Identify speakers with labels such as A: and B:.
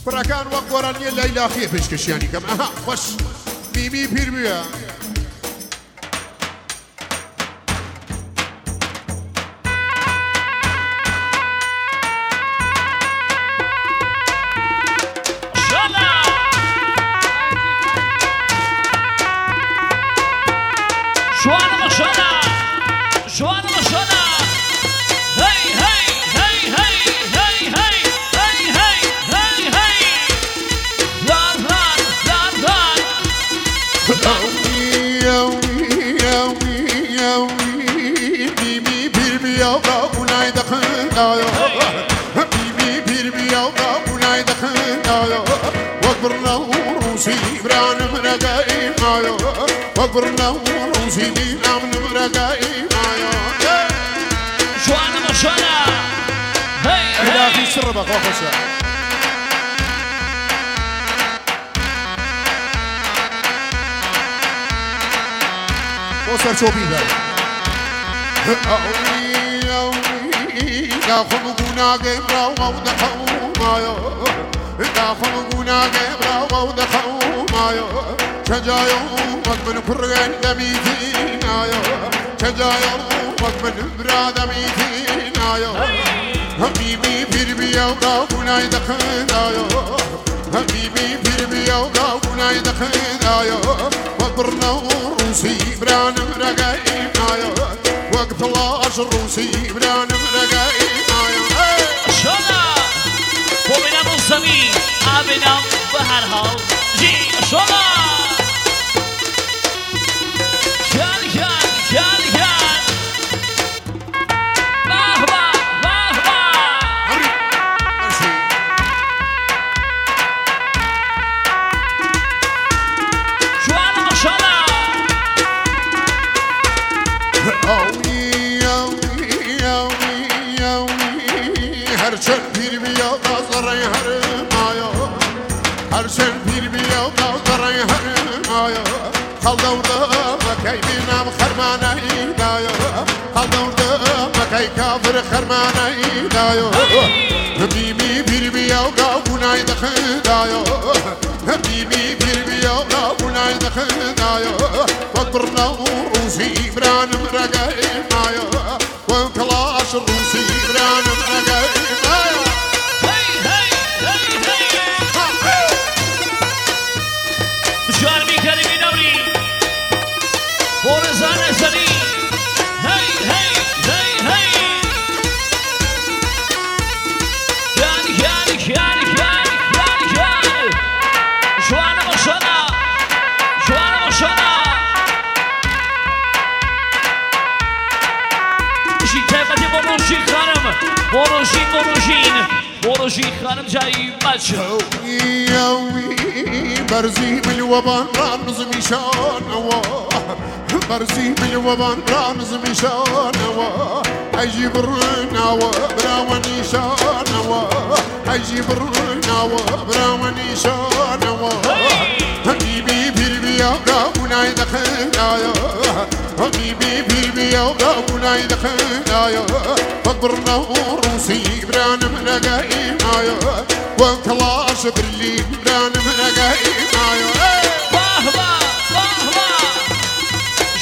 A: براكان وقورانية ليلى خير بيشكشياني كم أها خوش ميمي بيربيا وقبرنا وروسي دينا من مرقاي مايا
B: شوانا مشانا هي
A: لا في سربة خوخشة وصل شو بيها يا خلقنا قبرا ودخوا مايا يا خلقنا قبرا ودخوا مايا شجايو من فرغن دميتينا يا شجايو من براد ميتينا يا حبيبي بيربيا وقاونا يدخنا يا حبيبي بيربيا وقاونا يدخنا يا وقبرنا وروسي بران مرقاينا يا وقت الله الروسي بران مرقاينا يا
B: شلا ومن الزمين أبنا بهرها جي شلا
A: هرشن پیر بیا قاصرای هر مایا هرشن پیر بیا قاصرای هر مایا خال دورده مکای بینم خرمانه دایا خال دورده مکای کافر خرمانه دایا حبیبی پیر بیا قابونای دخدایا حبیبی پیر بیا قابونای دخدایا وقبرنا روسی برانم رقای مایا وكلاش الروسي برانم رقای
B: بروشي خانم جاي ماتشو
A: برزي بالوبان رامز مشان برزي بالوبان رامز مشان اجيب الرنا براوني شان اجيب الرنا براوني شان حبيبي بيربيا قابونا يدخلايا حبيبي بيربيا قابونا يدخلايا فقبرنا وروسي برانم رقاي مايا وكلاش برلين برانم رقاي مايا